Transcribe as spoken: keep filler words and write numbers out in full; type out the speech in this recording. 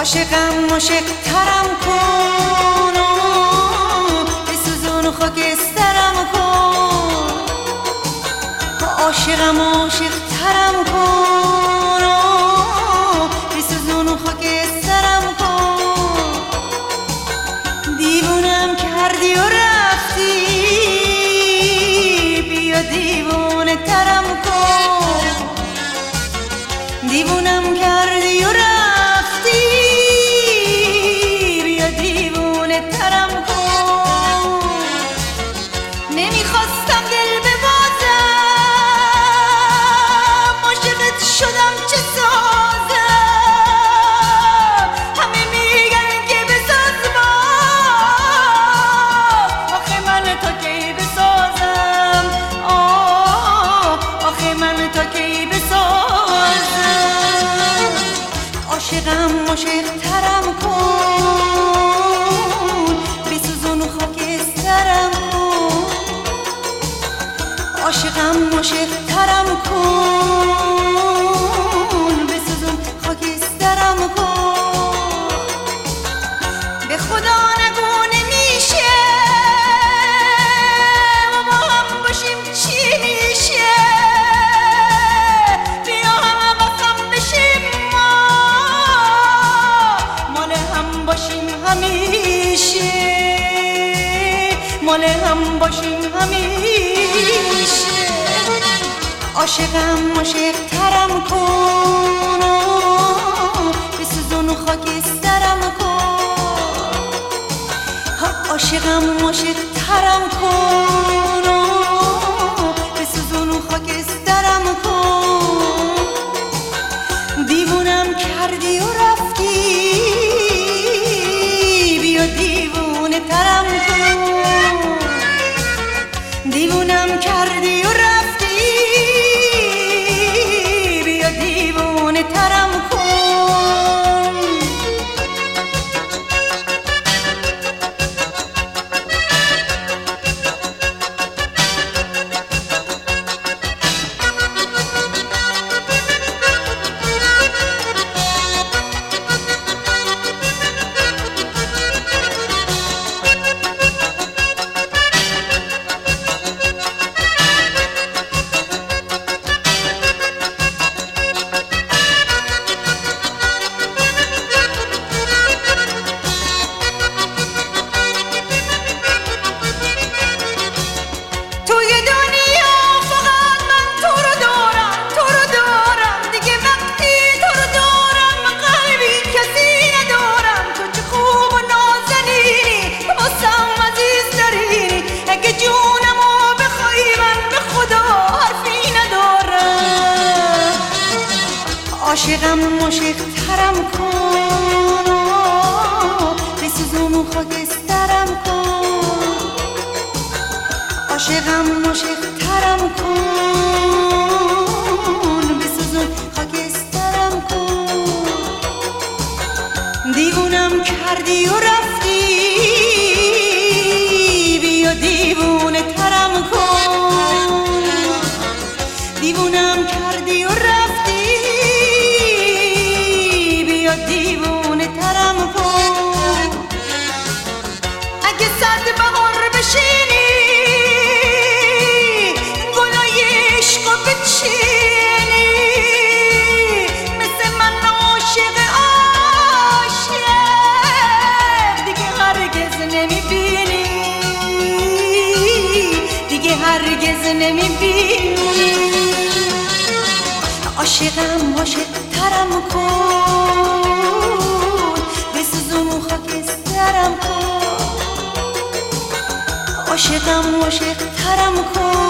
عاشقم عاشق ترم کن بسوزون خاکسترم کن عاشقم عاشق ترم کن بسوزون خاکسترم کن دیوونم کردی و رفتی بیا دیوونه ترم کن دیوونم کردی و رفتی بیا دیوونه ترم کن نمیخواستم دل ببازم عاشقت شدم چه سازم همه میگن که بساز با آخه من تا کی بسازم آه آخه من تا کی بسازم عاشقم عاشق ترم کن بسوزون خاکسترم کن عاشقم عاشق ترم کن بسوزون خاکسترم کن به خدا نگو نمیشه و با هم باشیم چی میشه بیا هم بخم بشیم ما مال هم باشیم همیشه مال هم باشیم همیشه عاشقم عاشق ترم کن بسوزون خاکسترم کن عاشقم عاشق ترم کن بسوزون خاکسترم کن دیوونم کردی و رفتی بیا دیوونه ترم کن دیوونم کردی و رفتی بیا دیوونه ترم کن عاشقم عاشق ترم کن بسوزون خاکسترم کن عاشقم عاشق ترم کن بسوزون خاکسترم کن دیوونم کردی و رفتی بیا دیوونه ترم کن دیوونم کردی و رفتی دیوونه ترم کن اگه صد بهار بشینی گلای عشقو بچینی مثل من عاشق عاشق دیگه هرگز نمیبینی دیگه هرگز نمیبینی عاشقم عاشق ترم کن بسوزون خاکسترم کن عاشقم عاشق ترم کن